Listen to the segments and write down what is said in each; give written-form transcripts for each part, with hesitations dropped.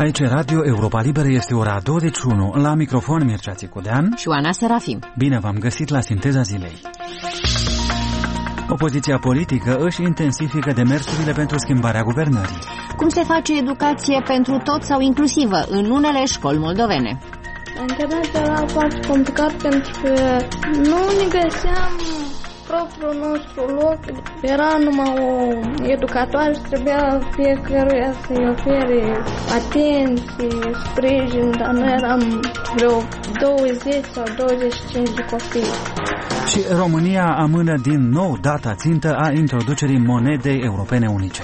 Aici Radio Europa Liberă, este ora 21. La microfon Mircea Țicudean și Oana Serafim. Bine v-am găsit la Sinteza Zilei. Opoziția politică își intensifică demersurile pentru schimbarea guvernării. Cum se face educație pentru toți sau inclusivă în unele școli moldovene? Internet era foarte complicat pentru că nu ne găseam propriul nostru loc. Era numai o educatoare și trebuia fiecăruia să-i ofere atenție, sprijin, dar noi eram vreo 20 sau 25 de copii. Și România amână din nou data țintă a introducerii monedei europene unice.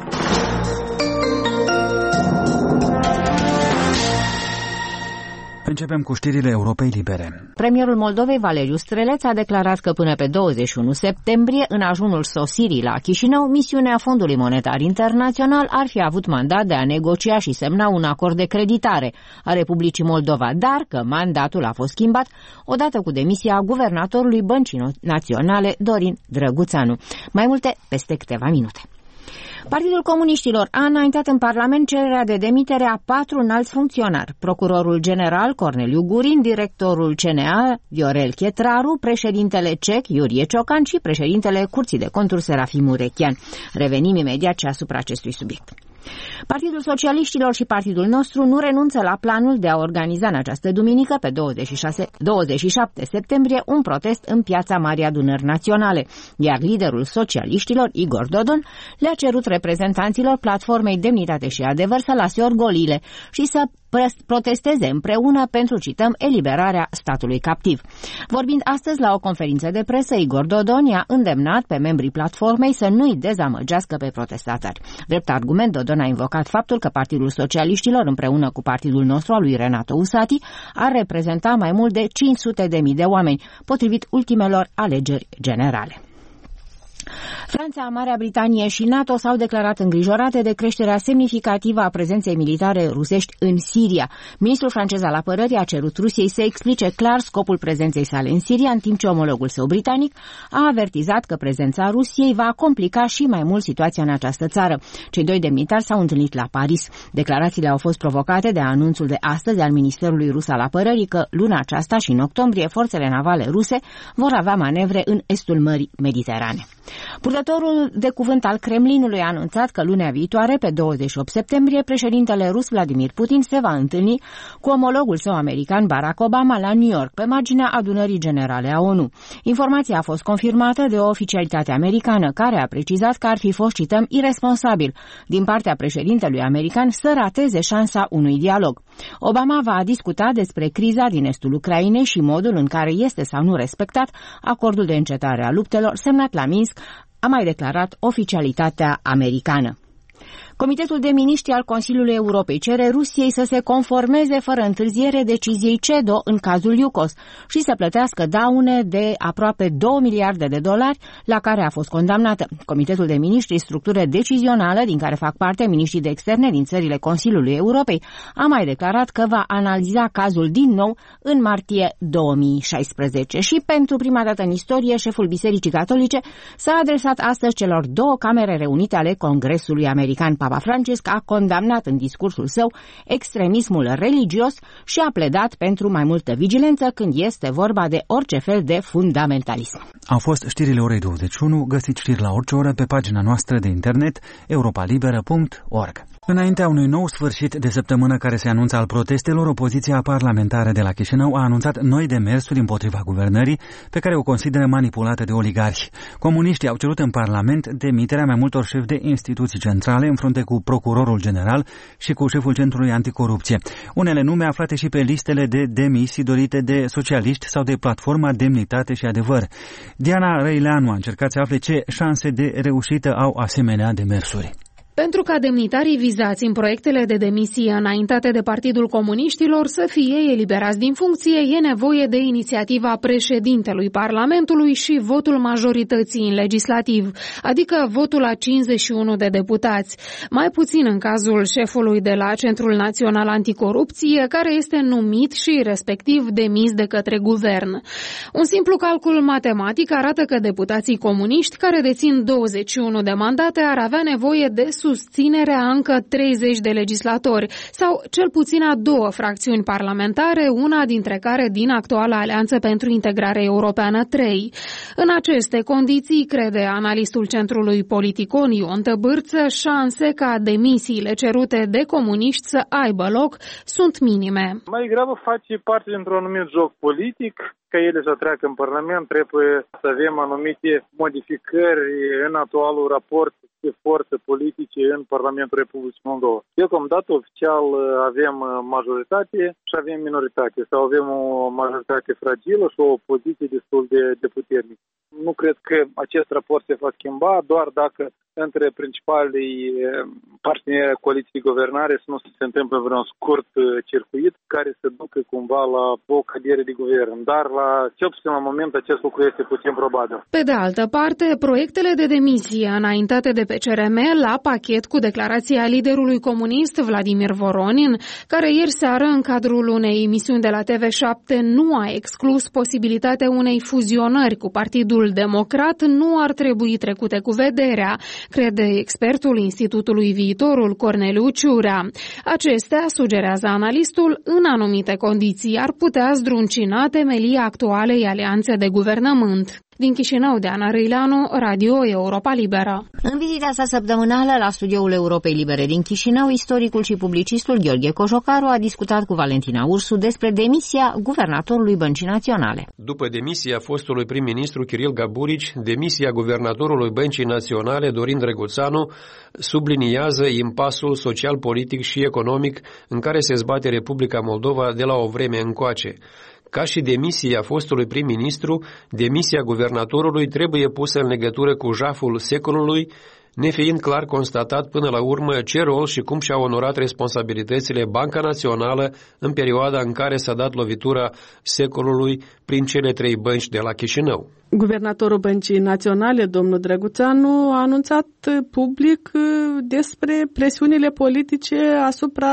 Începem cu știrile Europei Libere. Premierul Moldovei, Valeriu Streleț, a declarat că până pe 21 septembrie, în ajunul sosirii la Chișinău, misiunea Fondului Monetar Internațional ar fi avut mandat de a negocia și semna un acord de creditare a Republicii Moldova, dar că mandatul a fost schimbat odată cu demisia guvernatorului Băncii Naționale, Dorin Drăguțanu. Mai multe peste câteva minute. Partidul Comuniștilor a înaintat în Parlament cererea de demitere a 4 înalți funcționari: procurorul general Corneliu Gurin, directorul CNA Viorel Chetraru, președintele CEC Iurie Ciocan și președintele Curții de Conturi Serafim Urechean. Revenim imediat și asupra acestui subiect. Partidul Socialiștilor și partidul nostru nu renunță la planul de a organiza în această duminică, pe 27 septembrie, un protest în piața Marii Adunări Naționale, iar liderul socialiștilor, Igor Dodon, le-a cerut reprezentanților platformei Demnitate și Adevăr să lase orgoliile și să protesteze împreună pentru, cităm, eliberarea statului captiv. Vorbind astăzi la o conferință de presă, Igor Dodon i-a îndemnat pe membrii platformei să nu-i dezamăgească pe protestatari. Drept argument, Dodon a invocat faptul că Partidul Socialiștilor, împreună cu partidul nostru al lui Renato Usati, ar reprezenta mai mult de 500.000 de oameni, potrivit ultimelor alegeri generale. Franța, Marea Britanie și NATO s-au declarat îngrijorate de creșterea semnificativă a prezenței militare rusești în Siria. Ministrul francez al apărării a cerut Rusiei să explice clar scopul prezenței sale în Siria, în timp ce omologul său britanic a avertizat că prezența Rusiei va complica și mai mult situația în această țară. Cei doi demnitari s-au întâlnit la Paris. Declarațiile au fost provocate de anunțul de astăzi al Ministerului Rus al Apărării că luna aceasta și în octombrie forțele navale ruse vor avea manevre în estul Mării Mediterane. Purtătorul de cuvânt al Kremlinului a anunțat că lunea viitoare, pe 28 septembrie, președintele rus Vladimir Putin se va întâlni cu omologul său american Barack Obama la New York, pe marginea adunării generale a ONU. Informația a fost confirmată de o oficialitate americană, care a precizat că ar fi fost, cităm, iresponsabil din partea președintelui american să rateze șansa unui dialog. Obama va discuta despre criza din estul Ucrainei și modul în care este sau nu respectat acordul de încetare a luptelor semnat la Minsk, a mai declarat oficialitatea americană. Comitetul de miniștri al Consiliului Europei cere Rusiei să se conformeze fără întârziere deciziei CEDO în cazul Iucos și să plătească daune de aproape 2 miliarde de dolari la care a fost condamnată. Comitetul de miniștri, structură decizională din care fac parte miniștrii de externe din țările Consiliului Europei, a mai declarat că va analiza cazul din nou în martie 2016. Și pentru prima dată în istorie, șeful Bisericii Catolice s-a adresat astăzi celor două camere reunite ale Congresului American. Papa Francisc a condamnat în discursul său extremismul religios și a pledat pentru mai multă vigilență când este vorba de orice fel de fundamentalism. Au fost știrile orei 21, găsiți știri la orice oră pe pagina noastră de internet europalibera.org. Înaintea unui nou sfârșit de săptămână care se anunță al protestelor, opoziția parlamentară de la Chișinău a anunțat noi demersuri împotriva guvernării, pe care o consideră manipulată de oligarhi. Comuniștii au cerut în Parlament demiterea mai multor șefi de instituții centrale în frunte cu procurorul general și cu șeful Centrului Anticorupție. Unele nume aflate și pe listele de demisii dorite de socialiști sau de platforma Demnitate și Adevăr. Diana Răileanu a încercat să afle ce șanse de reușită au asemenea demersuri. Pentru ca demnitarii vizați în proiectele de demisie înaintate de Partidul Comuniștilor să fie eliberați din funcție, e nevoie de inițiativa președintelui Parlamentului și votul majorității în legislativ, adică votul a 51 de deputați. Mai puțin în cazul șefului de la Centrul Național Anticorupție, care este numit și respectiv demis de către guvern. Un simplu calcul matematic arată că deputații comuniști care dețin 21 de mandate ar avea nevoie de susținerea încă 30 de legislatori, sau cel puțin a 2 fracțiuni parlamentare, una dintre care din actuala Alianță pentru Integrare Europeană 3. În aceste condiții, crede analistul Centrului Politicon Ion Tăbârță, șanse ca demisiile cerute de comuniști să aibă loc sunt minime. Mai degrabă face parte dintr-un anumit joc politic. Ca ele să treacă în Parlament, trebuie să avem anumite modificări în actualul raport de forțe politice în Parlamentul Republicii Moldova. Deocamdată oficial avem majoritate și avem minoritate, sau avem o majoritate fragilă și o opoziție destul de puternică. Nu cred că acest raport se va schimba doar dacă între principalii parteneri coaliției de guvernare să nu se întâmplă vreun scurt circuit care să ducă cumva la o cădere de guvern. Dar cel puțin la moment acest lucru este puțin probabil. Pe de altă parte, proiectele de demisie înaintate de PCRM la pachet cu declarația liderului comunist Vladimir Voronin, care ieri seară în cadrul unei emisiuni de la TV7 nu a exclus posibilitatea unei fuzionări cu Partidul Democrat, nu ar trebui trecute cu vederea, crede expertul Institutului Viitorul Corneliu Ciurea. Acestea, sugerează analistul, în anumite condiții ar putea zdruncina temelia actualei alianțe de guvernământ. Din Chișinău, Deana Răileanu, Radio Europa Liberă. În vizita sa săptămânală la studioul Europei Libere din Chișinău, istoricul și publicistul Gheorghe Cojocaru a discutat cu Valentina Ursu despre demisia guvernatorului Băncii Naționale. După demisia fostului prim-ministru Kiril Gaburici, demisia guvernatorului Băncii Naționale Dorin Drăguțanu subliniază impasul social, politic și economic în care se zbate Republica Moldova de la o vreme încoace. Ca și demisia fostului prim-ministru, demisia guvernatorului trebuie pusă în legătură cu jaful secolului, nefiind clar constatat până la urmă ce rol și cum și-a onorat responsabilitățile Banca Națională în perioada în care s-a dat lovitura secolului prin cele 3 bănci de la Chișinău. Guvernatorul Băncii Naționale, domnul Drăguțanu, a anunțat public despre presiunile politice asupra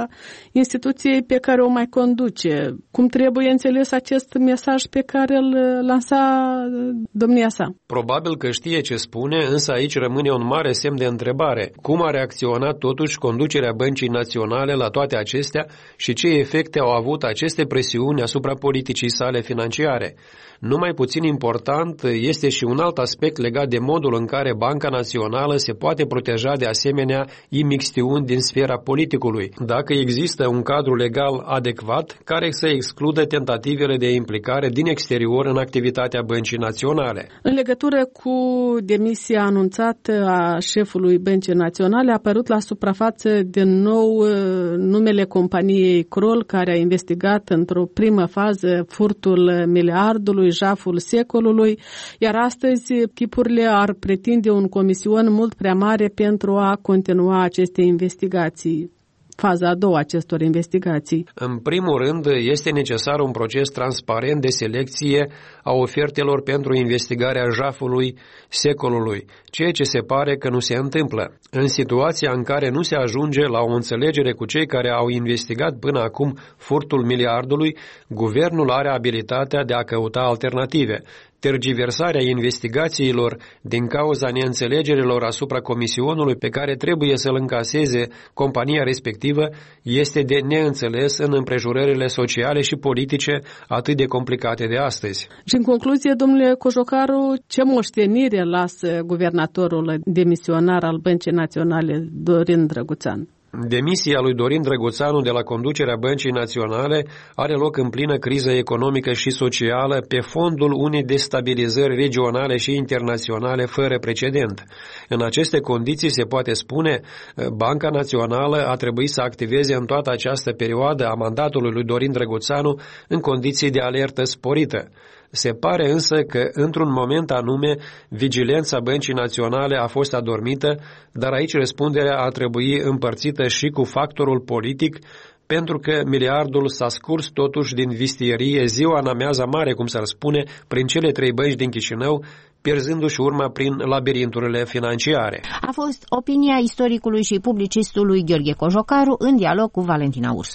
instituției pe care o mai conduce. Cum trebuie înțeles acest mesaj pe care îl lansa domnia sa? Probabil că știe ce spune, însă aici rămâne un mare semn de întrebare. Cum a reacționat totuși conducerea Băncii Naționale la toate acestea și ce efecte au avut aceste presiuni asupra politicii sale financiare? Nu mai puțin important este și un alt aspect legat de modul în care Banca Națională se poate proteja de asemenea imixtiuni din sfera politicului, dacă există un cadru legal adecvat care să excludă tentativele de implicare din exterior în activitatea Băncii Naționale. În legătură cu demisia anunțată a șefului Băncii Naționale, a apărut la suprafață din nou numele companiei Kroll, care a investigat într-o primă fază furtul miliardului, jaful secolului, iar astăzi chipurile ar pretinde un comision mult prea mare pentru a continua aceste investigații. Faza a doua acestor investigații. În primul rând, este necesar un proces transparent de selecție a ofertelor pentru investigarea jafului secolului, ceea ce se pare că nu se întâmplă. În situația în care nu se ajunge la o înțelegere cu cei care au investigat până acum furtul miliardului, guvernul are abilitatea de a căuta alternative. Tergiversarea investigațiilor din cauza neînțelegerilor asupra comisionului pe care trebuie să-l încaseze compania respectivă este de neînțeles în împrejurările sociale și politice atât de complicate de astăzi. Și în concluzie, domnule Cojocaru, ce moștenire lasă guvernatorul demisionar al Băncii Naționale, Dorin Drăguțanu? Demisia lui Dorin Drăguțanu de la conducerea Băncii Naționale are loc în plină criză economică și socială pe fondul unei destabilizări regionale și internaționale fără precedent. În aceste condiții se poate spune, Banca Națională a trebuit să activeze în toată această perioadă a mandatului lui Dorin Drăguțanu în condiții de alertă sporită. Se pare însă că, într-un moment anume, vigilența Băncii Naționale a fost adormită, dar aici răspunderea ar trebui împărțită și cu factorul politic, pentru că miliardul s-a scurs totuși din vistierie ziua în amiaza mare, cum s-ar spune, prin cele 3 bănci din Chișinău, pierzându-și urma prin labirinturile financiare. A fost opinia istoricului și publicistului Gheorghe Cojocaru în dialog cu Valentina Ursu.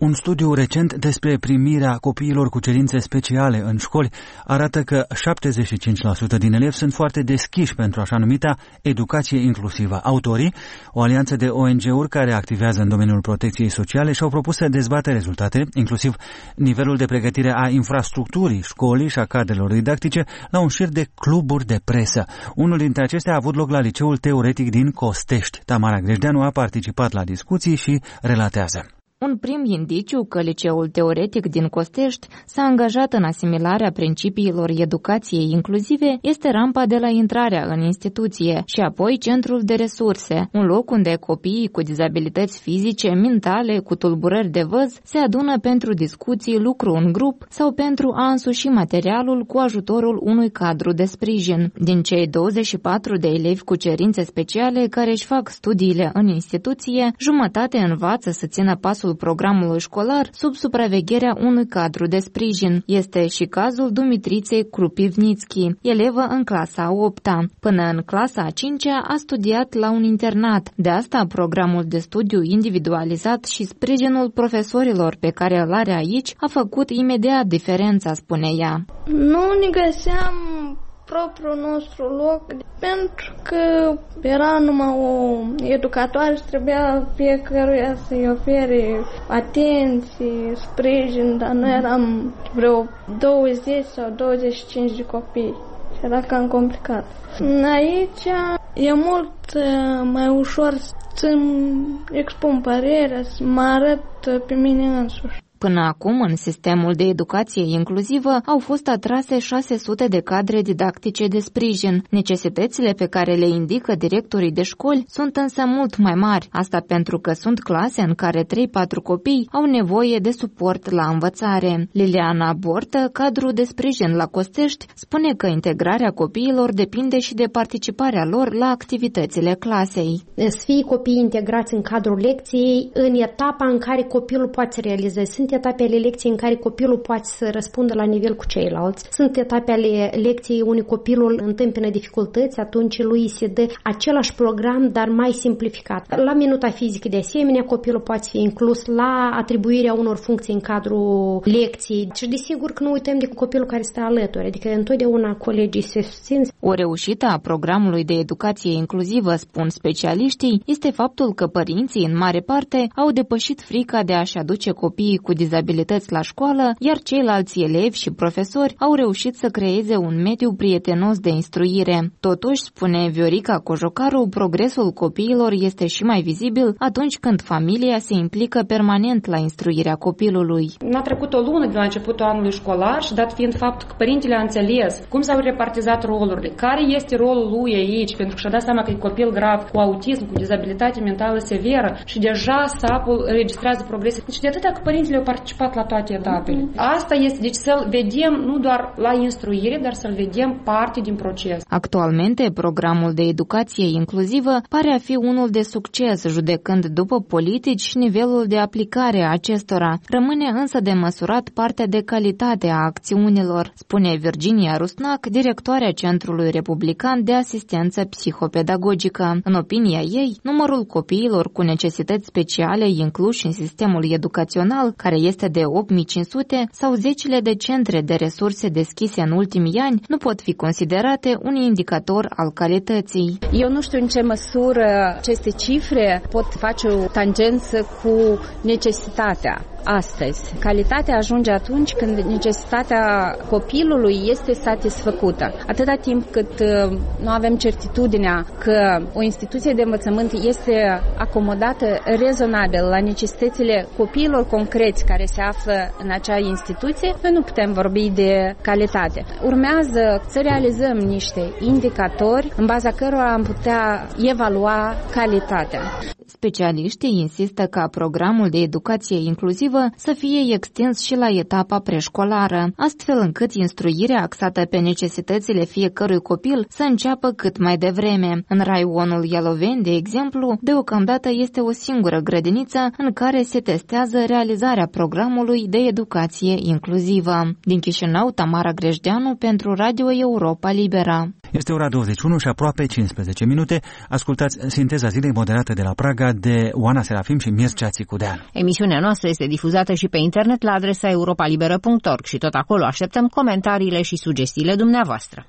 Un studiu recent despre primirea copiilor cu cerințe speciale în școli arată că 75% din elevi sunt foarte deschiși pentru așa numita educație inclusivă. Autorii, o alianță de ONG-uri care activează în domeniul protecției sociale, și-au propus să dezbată rezultate, inclusiv nivelul de pregătire a infrastructurii școlii și a cadrelor didactice, la un șir de cluburi de presă. Unul dintre acestea a avut loc la Liceul Teoretic din Costești. Tamara Grejdeanu a participat la discuții și relatează. Un prim indiciu că Liceul Teoretic din Costești s-a angajat în asimilarea principiilor educației inclusive este rampa de la intrarea în instituție și apoi centrul de resurse, un loc unde copiii cu dizabilități fizice, mentale, cu tulburări de văz se adună pentru discuții, lucru în grup sau pentru a însuși materialul cu ajutorul unui cadru de sprijin. Din cei 24 de elevi cu cerințe speciale care își fac studiile în instituție, jumătate învață să țină pasul programului școlar sub supravegherea unui cadru de sprijin. Este și cazul Dumitriței Krupivnitski, elevă în clasa a 8-a. Până în clasa a 5-a a studiat la un internat. De asta programul de studiu individualizat și sprijinul profesorilor pe care îl are aici a făcut imediat diferența, spune ea. Nu ne găseam propriul nostru loc, pentru că era numai o educatoare și trebuia fiecăruia să-i ofere atenție, sprijin, dar noi eram vreo 20 sau 25 de copii și era cam complicat. Aici e mult mai ușor să-mi expun părerea, să mă arăt pe mine însuși. Până acum, în sistemul de educație inclusivă, au fost atrase 600 de cadre didactice de sprijin. Necesitățile pe care le indică directorii de școli sunt însă mult mai mari. Asta pentru că sunt clase în care 3-4 copii au nevoie de suport la învățare. Liliana Bortă, cadru de sprijin la Costești, spune că integrarea copiilor depinde și de participarea lor la activitățile clasei. Să fie copiii integrați în cadrul lecției în etapa în care copilul poate să realizeze. Sunt etape ale lecției în care copilul poate să răspundă la nivel cu ceilalți. Sunt etape ale lecției unde copilul întâmpină dificultăți, atunci lui se dă același program, dar mai simplificat. La minuta fizică, de asemenea, copilul poate fi inclus la atribuirea unor funcții în cadrul lecției. Și desigur că nu uităm de copilul care stă alături, adică întotdeauna colegii se susțin. O reușită a programului de educație inclusivă, spun specialiștii, este faptul că părinții, în mare parte, au depășit frica de a-și aduce copiii cu dizabilități la școală, iar ceilalți elevi și profesori au reușit să creeze un mediu prietenos de instruire. Totuși, spune Viorica Cojocaru, progresul copiilor este și mai vizibil atunci când familia se implică permanent la instruirea copilului. N-a trecut o lună de la începutul anului școlar și dat fiind faptul că părintele a înțeles cum s-au repartizat rolurile, care este rolul lui aici, pentru că și-a dat seama că e copil grav, cu autism, cu dizabilitate mentală severă și deja SAP-ul înregistrează progrese. Deci de atâta că părintele au participat la toate etapele. Asta este, deci să-l vedem nu doar la instruire, dar să-l vedem parte din proces. Actualmente, programul de educație inclusivă pare a fi unul de succes, judecând după politici și nivelul de aplicare a acestora. Rămâne însă de măsurat partea de calitate a acțiunilor, spune Virginia Rusnac, directoarea Centrului Republican de Asistență Psihopedagogică. În opinia ei, numărul copiilor cu necesități speciale incluși în sistemul educațional, care este de 8500, sau zecile de centre de resurse deschise în ultimii ani, nu pot fi considerate un indicator al calității. Eu nu știu în ce măsură aceste cifre pot face o tangență cu necesitatea. Astăzi, calitatea ajunge atunci când necesitatea copilului este satisfăcută. Atâta timp cât nu avem certitudinea că o instituție de învățământ este acomodată rezonabil la necesitățile copiilor concreți care se află în acea instituție, noi nu putem vorbi de calitate. Urmează să realizăm niște indicatori în baza cărora am putea evalua calitatea. Specialiștii insistă ca programul de educație inclusivă să fie extins și la etapa preșcolară, astfel încât instruirea axată pe necesitățile fiecărui copil să înceapă cât mai devreme. În raionul Ialoveni, de exemplu, deocamdată este o singură grădiniță în care se testează realizarea programului de educație inclusivă. Din Chișinău, Tamara Grejdeanu pentru Radio Europa Libera. Este ora 21 și aproape 15 minute. Ascultați Sinteza Zilei moderată de la Praga de Oana Serafim și Mircea Țicudeanu. Emisiunea noastră este difuzată și pe internet la adresa europalibera.org și tot acolo așteptăm comentariile și sugestiile dumneavoastră.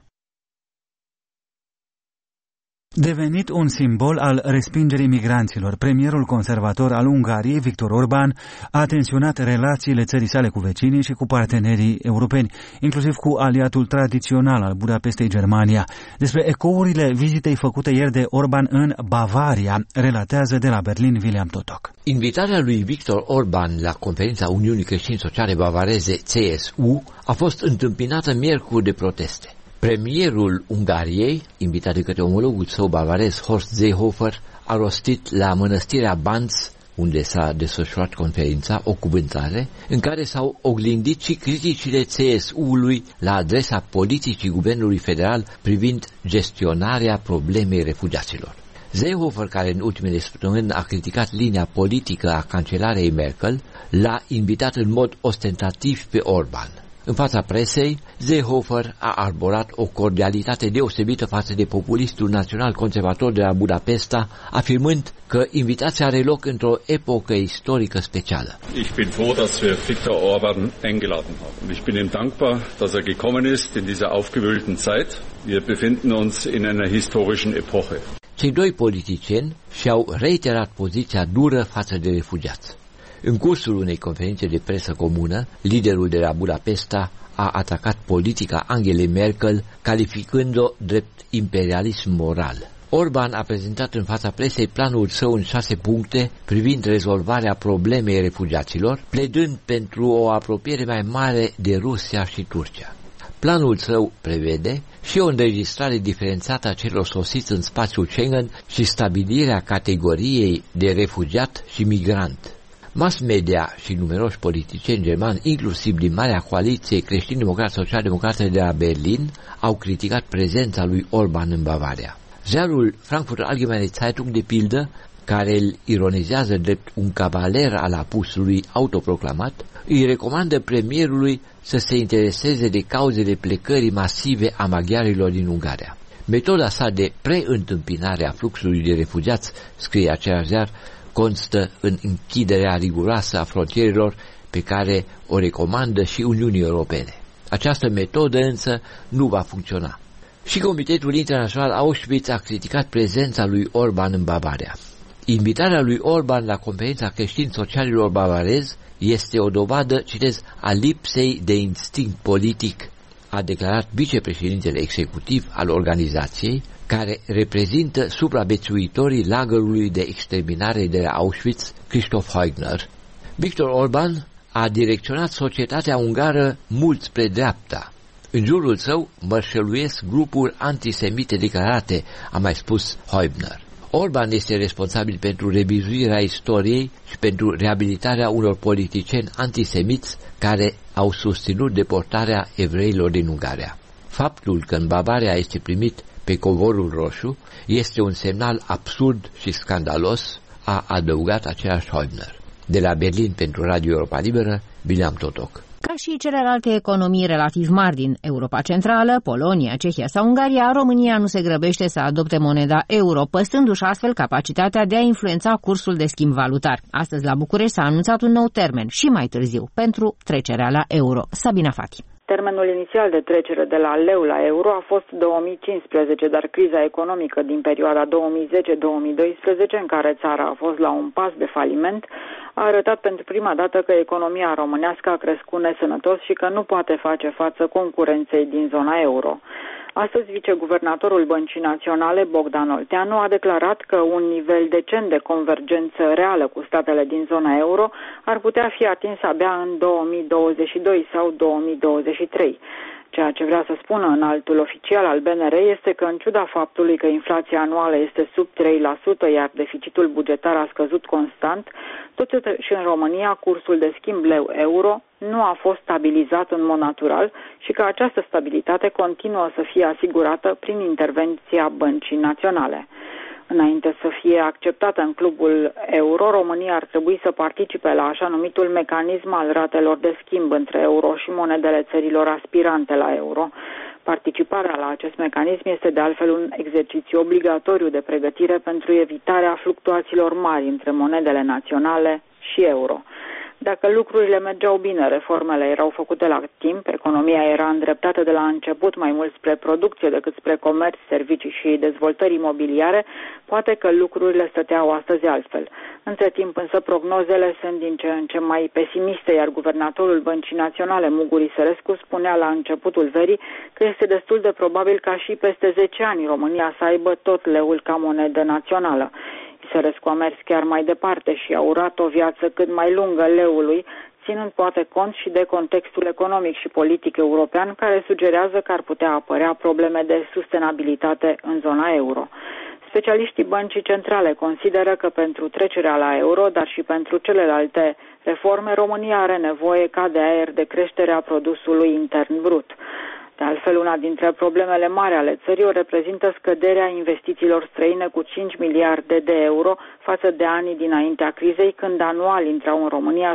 Devenit un simbol al respingerii migranților, premierul conservator al Ungariei, Viktor Orbán, a tensionat relațiile țării sale cu vecinii și cu partenerii europeni, inclusiv cu aliatul tradițional al Budapestei, Germania. Despre ecourile vizitei făcute ieri de Orbán în Bavaria, relatează de la Berlin William Totok. Invitarea lui Viktor Orbán la conferința Uniunii Creștin-Sociale Bavareze CSU a fost întâmpinată miercuri de proteste. Premierul Ungariei, invitat de către omologul său bavarez Horst Seehofer, a rostit la mănăstirea Banz, unde s-a desfășurat conferința, o cuvântare în care s-au oglindit și criticile CSU-ului la adresa politicii guvernului federal privind gestionarea problemei refugiaților. Seehofer, care în ultimele săptămâni a criticat linia politică a cancelarei Merkel, l-a invitat în mod ostentativ pe Orbán. În fața presei, Seehofer a arborat o cordialitate deosebită față de populistul național conservator de la Budapesta, afirmând că invitația are loc într-o epocă istorică specială. Ich bin froh, dass wir Viktor Orbán eingeladen haben. Ich bin ihm dankbar, dass gekommen ist in dieser aufgewühlten Zeit. Wir befinden uns in einer historischen Epoche. Cei doi politicieni și-au reiterat poziția dură față de refugiați. În cursul unei conferințe de presă comună, liderul de la Budapesta a atacat politica Angelei Merkel, calificând-o drept imperialism moral. Orbán a prezentat în fața presei planul său în 6 puncte privind rezolvarea problemei refugiaților, pledând pentru o apropiere mai mare de Rusia și Turcia. Planul său prevede și o înregistrare diferențiată a celor sosiți în spațiul Schengen și stabilirea categoriei de refugiat și migrant. Mass media și numeroși politicieni germani, inclusiv din Marea Coaliție creștin-democrat-social-democrată de la Berlin, au criticat prezența lui Orbán în Bavaria. Ziarul Frankfurter Allgemeine Zeitung, de pildă, care îl ironizează drept un cavaler al apusului autoproclamat, îi recomandă premierului să se intereseze de cauzele plecării masive a maghiarilor din Ungaria. Metoda sa de preîntâmpinare a fluxului de refugiați, scrie același ziar, constă în închiderea riguroasă a frontierelor pe care o recomandă și Uniunii Europene. Această metodă însă nu va funcționa. Și Comitetul Internațional Auschwitz a criticat prezența lui Orbán în Bavaria. Invitarea lui Orbán la conferința creștin-socialilor bavarezi este o dovadă, citez, a lipsei de instinct politic, a declarat vicepreședintele executiv al organizației, care reprezintă supraviețuitorii lagărului de exterminare de la Auschwitz, Christoph Heugner. Viktor Orbán a direcționat societatea ungară mult spre dreapta. În jurul său mărșăluiesc grupuri antisemite declarate, a mai spus Heugner. Orbán este responsabil pentru revizuirea istoriei și pentru reabilitarea unor politicieni antisemiți care au susținut deportarea evreilor din Ungaria. Faptul că în Bavaria este primit pe covorul roșu este un semnal absurd și scandalos, a adăugat același Heugner. De la Berlin pentru Radio Europa Liberă, William Totok. Ca și celelalte economii relativ mari din Europa Centrală, Polonia, Cehia sau Ungaria, România nu se grăbește să adopte moneda euro, păstrându-și astfel capacitatea de a influența cursul de schimb valutar. Astăzi la București s-a anunțat un nou termen și mai târziu pentru trecerea la euro. Sabina Fati. Termenul inițial de trecere de la leu la euro a fost 2015, dar criza economică din perioada 2010-2012, în care țara a fost la un pas de faliment, a arătat pentru prima dată că economia românească a crescut nesănătos și că nu poate face față concurenței din zona euro. Astăzi, viceguvernatorul Băncii Naționale, Bogdan Olteanu, a declarat că un nivel decent de convergență reală cu statele din zona euro ar putea fi atins abia în 2022 sau 2023. Ceea ce vrea să spună înaltul oficial al BNR este că, în ciuda faptului că inflația anuală este sub 3%, iar deficitul bugetar a scăzut constant, totuși în România cursul de schimb leu-euro nu a fost stabilizat în mod natural și că această stabilitate continuă să fie asigurată prin intervenția Băncii Naționale. Înainte să fie acceptată în clubul euro, România ar trebui să participe la așa numitul mecanism al ratelor de schimb între euro și monedele țărilor aspirante la euro. Participarea la acest mecanism este de altfel un exercițiu obligatoriu de pregătire pentru evitarea fluctuațiilor mari între monedele naționale și euro. Dacă lucrurile mergeau bine, reformele erau făcute la timp, economia era îndreptată de la început mai mult spre producție decât spre comerț, servicii și dezvoltări imobiliare, poate că lucrurile stăteau astăzi altfel. Între timp însă prognozele sunt din ce în ce mai pesimiste, iar guvernatorul Băncii Naționale, Muguri Sărescu, spunea la începutul verii că este destul de probabil ca și peste 10 ani România să aibă tot leul ca monedă națională. Sărescu a mers chiar mai departe și a urat o viață cât mai lungă leului, ținând poate cont și de contextul economic și politic european, care sugerează că ar putea apărea probleme de sustenabilitate în zona euro. Specialiștii Băncii Centrale consideră că pentru trecerea la euro, dar și pentru celelalte reforme, România are nevoie ca de aer de creștere a produsului intern brut. De altfel, una dintre problemele mari ale țării o reprezintă scăderea investițiilor străine cu 5 miliarde de euro față de anii dinaintea crizei, când anual intrau în România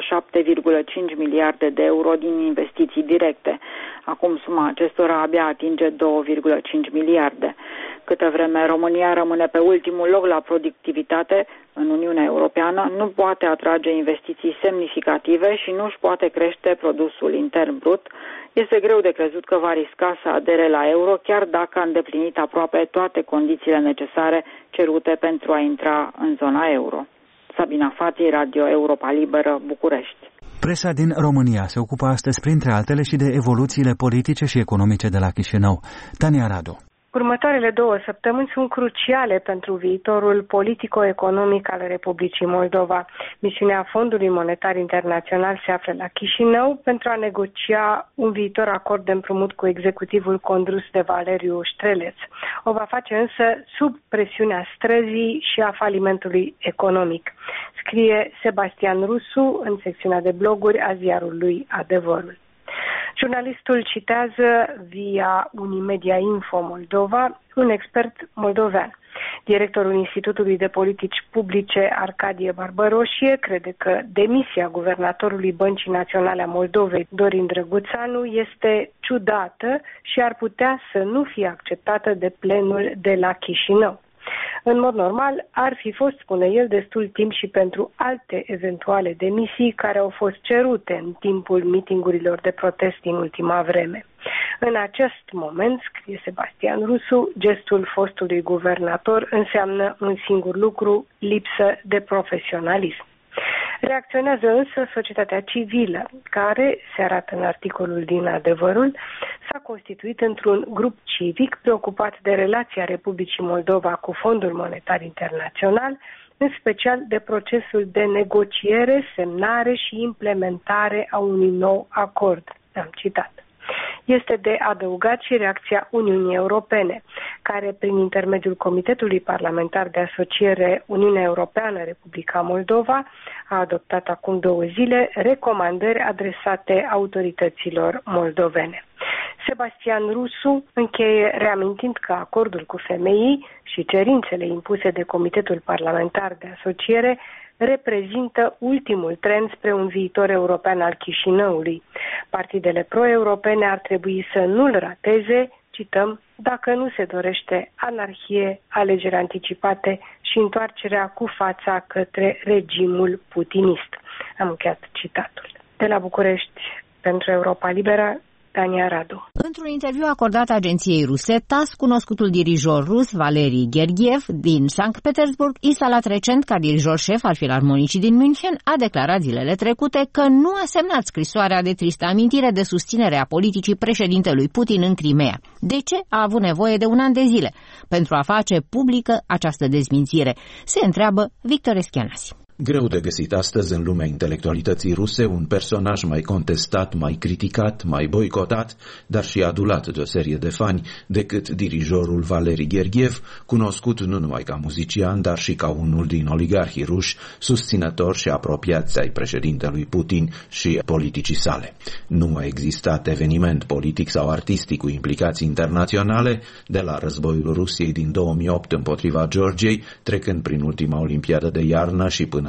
7,5 miliarde de euro din investiții directe. Acum suma acestora abia atinge 2,5 miliarde. Câtă vreme România rămâne pe ultimul loc la productivitate în Uniunea Europeană, nu poate atrage investiții semnificative și nu își poate crește produsul intern brut, este greu de crezut că va risca să adere la euro, chiar dacă a îndeplinit aproape toate condițiile necesare cerute pentru a intra în zona euro. Sabina Fati, Radio Europa Liberă, București. Presa din România se ocupă astăzi, printre altele, și de evoluțiile politice și economice de la Chișinău. Tania Radu. Următoarele 2 săptămâni sunt cruciale pentru viitorul politico-economic al Republicii Moldova. Misiunea Fondului Monetar Internațional se află la Chișinău pentru a negocia un viitor acord de împrumut cu executivul condus de Valeriu Ștreleț. O va face însă sub presiunea străzii și a falimentului economic, scrie Sebastian Rusu în secțiunea de bloguri a ziarului Adevărul. Jurnalistul citează via Unimedia Info Moldova un expert moldovean. Directorul Institutului de Politici Publice Arcadie Barbăroșie crede că demisia guvernatorului Băncii Naționale a Moldovei, Dorin Drăguțanu, este ciudată și ar putea să nu fie acceptată de plenul de la Chișinău. În mod normal, ar fi fost, spune el, destul timp și pentru alte eventuale demisii care au fost cerute în timpul mitingurilor de protest din ultima vreme. În acest moment, scrie Sebastian Rusu, gestul fostului guvernator înseamnă un singur lucru: lipsă de profesionalism. Reacționează însă societatea civilă, care, se arată în articolul din Adevărul, s-a constituit într-un grup civic preocupat de relația Republicii Moldova cu Fondul Monetar Internațional, în special de procesul de negociere, semnare și implementare a unui nou acord. Am citat. Este de adăugat și reacția Uniunii Europene, care, prin intermediul Comitetului Parlamentar de Asociere Uniunea Europeană-Republica Moldova, a adoptat acum 2 zile recomandări adresate autorităților moldovene. Sebastian Rusu încheie reamintind că acordul cu FMI și cerințele impuse de Comitetul Parlamentar de Asociere reprezintă ultimul tren spre un viitor european al Chișinăului. Partidele pro-europene ar trebui să nu-l rateze, cităm, dacă nu se dorește anarhie, alegeri anticipate și întoarcerea cu fața către regimul putinist. Am încheiat citatul. De la București, pentru Europa Liberă, Tania Radu. Într-un interviu acordat agenției ruse TASS, cunoscutul dirijor rus Valeri Gergiev din Sankt Petersburg, instalat recent ca dirijor șef al Filarmonicii din München, a declarat zilele trecute că nu a semnat scrisoarea de tristă amintire de susținere a politicii președintelui Putin în Crimea. De ce a avut nevoie de 1 an de zile pentru a face publică această dezmințire? Se întreabă Victor Escheanasi. Greu de găsit astăzi în lumea intelectualității ruse un personaj mai contestat, mai criticat, mai boicotat, dar și adulat de o serie de fani decât dirijorul Valeri Gergiev, cunoscut nu numai ca muzician, dar și ca unul din oligarhii ruși, susținători și apropiați ai președintelui Putin și politicii sale. Nu a existat eveniment politic sau artistic cu implicații internaționale, de la războiul Rusiei din 2008 împotriva Georgiei, trecând prin ultima olimpiadă de iarnă și până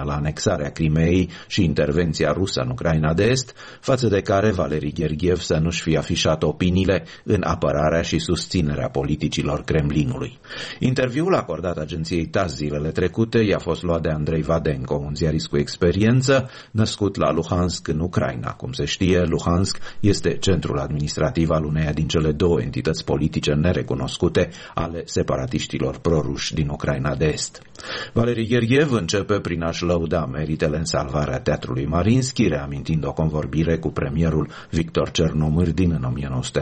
până la anexarea Crimeei și intervenția rusă în Ucraina de Est, față de care Valeri Gherghiev să nu-și fi afișat opiniile în apărarea și susținerea politicilor Kremlinului. Interviul acordat agenției TASS zilele trecute i-a fost luat de Andrei Vadenko, un ziarist cu experiență, născut la Luhansk, în Ucraina. Cum se știe, Luhansk este centrul administrativ al uneia din cele două entități politice nerecunoscute ale separatiștilor proruși din Ucraina de Est. Valeri Gherghiev începe prin a-și lăuda meritele în salvarea Teatrului Mariinski, reamintind o convorbire cu premierul Victor Chernomyrdin în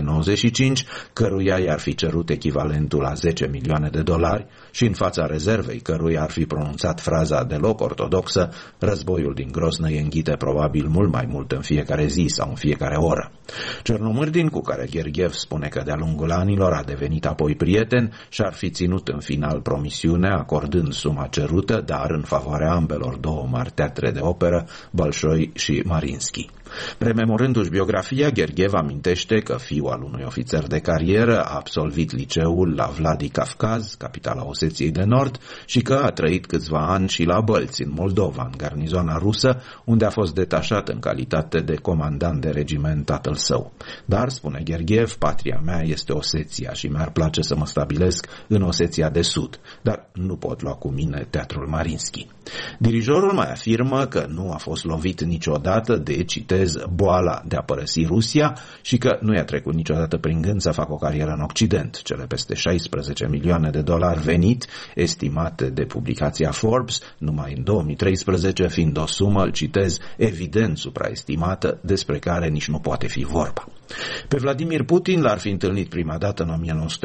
1995, căruia i-ar fi cerut echivalentul a 10 milioane de dolari și în fața rezervei căruia ar fi pronunțat fraza deloc ortodoxă: războiul din Grozny înghite probabil mult mai mult în fiecare zi sau în fiecare oră. Chernomyrdin, cu care Gherghiev spune că de-a lungul anilor a devenit apoi prieten, și-ar fi ținut în final promisiunea, acordând suma cerută, dar în favoarea ambelor două mari teatre de operă, Bolșoi și Mariinski. Rememorându-și biografia, Gherghiev amintește că fiul al unui ofițer de carieră a absolvit liceul la Vladikavkaz, capitala Oseției de Nord, și că a trăit câțiva ani și la Bălți, în Moldova, în garnizoana rusă, unde a fost detașat în calitate de comandant de regiment tatăl său. Dar, spune Gherghiev, patria mea este Oseția și mi-ar place să mă stabilesc în Oseția de Sud, dar nu pot lua cu mine Teatrul Mariinski. Dirijorul mai afirmă că nu a fost lovit niciodată de, citez, boala de a părăsi Rusia și că nu i-a trecut niciodată prin gând să facă o carieră în Occident. Cele peste 16 milioane de dolari venit, estimate de publicația Forbes, numai în 2013, fiind o sumă, îl citez, evident supraestimată, despre care nici nu poate fi vorba. Pe Vladimir Putin l-ar fi întâlnit prima dată în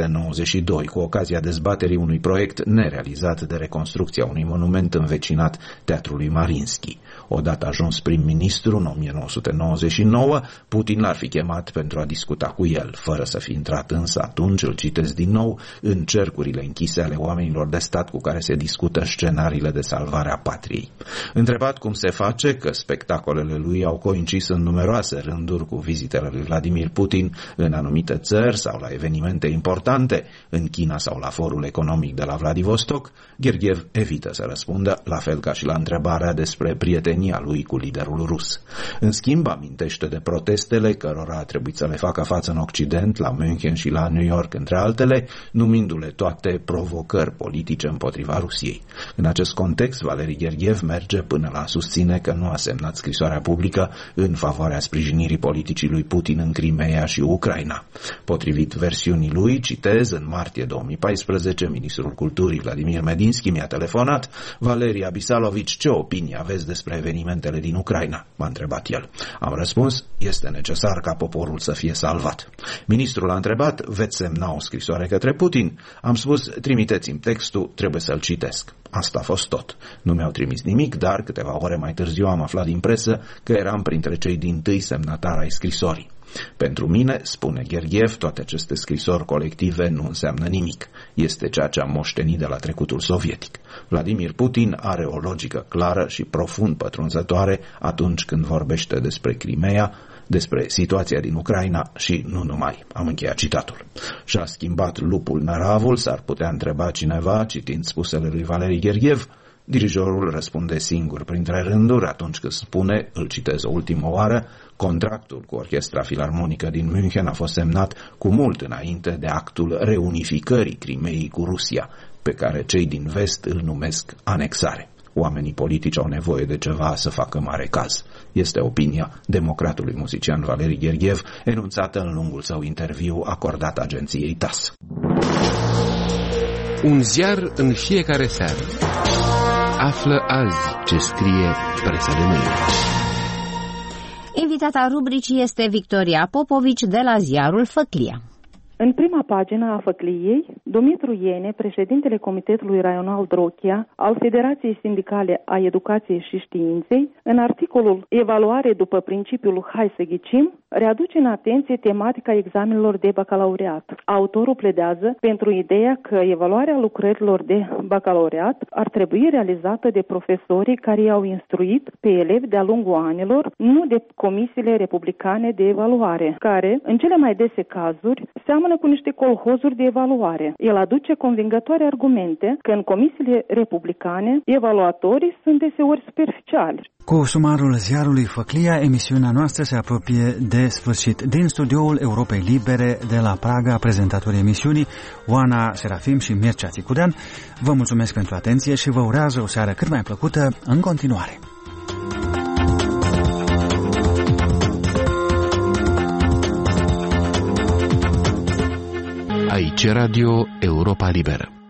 1992, cu ocazia dezbaterii unui proiect nerealizat de reconstrucția unui monument învecinat Teatrului Mariinski. Odată ajuns prim-ministru în 1999, Putin l-ar fi chemat pentru a discuta cu el, fără să fi intrat însă atunci, îl citesc din nou, în cercurile închise ale oamenilor de stat cu care se discută scenariile de salvare a patriei. Întrebat cum se face că spectacolele lui au coincis în numeroase rânduri cu vizitele lui Vladimir Putin în anumite țări sau la evenimente importante, în China sau la forul economic de la Vladivostok, Gherghiev evită să răspundă, la fel ca și la întrebarea despre prietenia lui cu liderul rus. În schimb, amintește de protestele cărora a trebuit să le facă față în Occident, la München și la New York, între altele, numindu-le toate provocări politice împotriva Rusiei. În acest context, Valeri Gherghiev merge până la a susține că nu a semnat scrisoarea publică în favoarea sprijinirii politicii lui Putin în Crimeea și Ucraina. Potrivit versiunii lui, citez, în martie 2014, ministrul culturii Vladimir Medinski mi-a telefonat: Valerii Abisalovici, ce opinie aveți despre evenimentele din Ucraina? M-a întrebat el. Am răspuns: este necesar ca poporul să fie salvat. Ministrul a întrebat: veți semna o scrisoare către Putin? Am spus: trimiteți-mi textul, trebuie să-l citesc. Asta a fost tot. Nu mi-au trimis nimic, dar câteva ore mai târziu am aflat din presă că eram printre cei dintâi semnatari ai scrisorii. Pentru mine, spune Gherghiev, toate aceste scrisori colective nu înseamnă nimic. Este ceea ce am moștenit de la trecutul sovietic. Vladimir Putin are o logică clară și profund pătrunzătoare atunci când vorbește despre Crimeea, despre situația din Ucraina și nu numai. Am încheiat citatul. Și-a schimbat lupul năravul, s-ar putea întreba cineva, citind spusele lui Valeri Gherghiev. Dirijorul răspunde singur printre rânduri atunci când spune, îl citez o ultimă oară, contractul cu Orchestra Filarmonică din München a fost semnat cu mult înainte de actul reunificării Crimeei cu Rusia, pe care cei din vest îl numesc anexare. Oamenii politici au nevoie de ceva să facă mare caz. Este opinia democratului muzician Valeri Gherghiev, enunțată în lungul său interviu acordat agenției TASS. Un ziar în fiecare seară. Află azi ce scrie presa de mâine. Invitata rubricii este Victoria Popovici de la ziarul Făclia. În prima pagină a Făcliei, Dumitru Iene, președintele Comitetului Raional Drochia al Federației Sindicale a Educației și Științei, în articolul Evaluare după principiul Hai să ghicim, readuce în atenție tematica examenelor de bacalaureat. Autorul pledează pentru ideea că evaluarea lucrărilor de bacalaureat ar trebui realizată de profesorii care i-au instruit pe elevi de-a lungul anilor, nu de comisiile republicane de evaluare, care, în cele mai dese cazuri, seamănă seamănă cu niște colhozuri de evaluare. El aduce convingătoare argumente că în comisiile republicane evaluatorii sunt deseori superficiali. Cu sumarul ziarului Făclia, emisiunea noastră se apropie de sfârșit. Din studioul Europei Libere de la Praga, prezentatorii emisiunii Oana Serafim și Mircea Țicudean, vă mulțumesc pentru atenție și vă urează o seară cât mai plăcută în continuare. Aici Radio Europa Liberă.